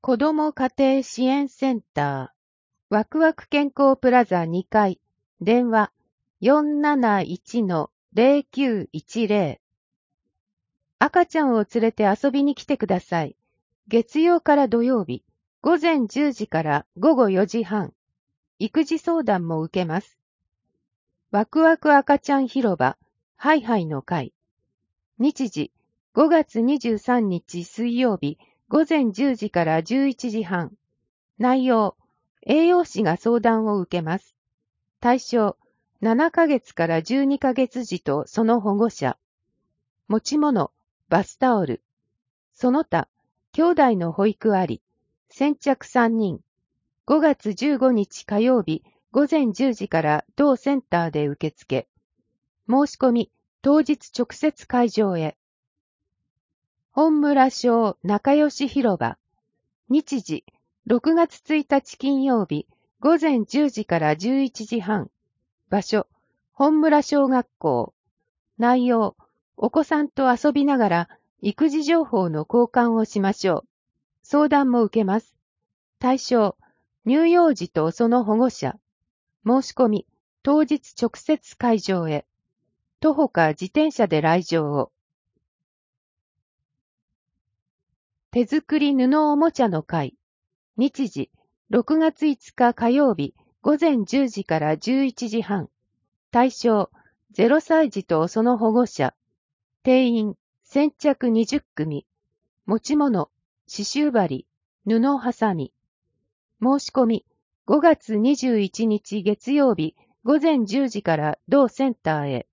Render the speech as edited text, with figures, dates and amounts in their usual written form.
子ども家庭支援センター、ワクワク健康プラザ2階、電話 471-0910。赤ちゃんを連れて遊びに来てください。月曜から土曜日、午前10時から午後4時半。育児相談も受けます。ワクワク赤ちゃん広場、ハイハイの会。日時、5月23日水曜日、午前10時から11時半。内容、栄養士が相談を受けます。対象、7ヶ月から12ヶ月児とその保護者。持ち物、バスタオル。その他、兄弟の保育あり。先着3人。5月15日火曜日、午前10時から同センターで受付。申し込み、当日直接会場へ。本村小仲良し広場。日時、6月1日金曜日、午前10時から11時半。場所、本村小学校。内容、お子さんと遊びながら育児情報の交換をしましょう。相談も受けます。対象、乳幼児とその保護者。申し込み、当日直接会場へ。徒歩か自転車で来場を。手作り布おもちゃの会。日時、6月5日火曜日、午前10時から11時半。対象、0歳児とその保護者。定員、先着20組。持ち物、刺繍針、布はさみ。申し込み、5月21日月曜日、午前10時から同センターへ。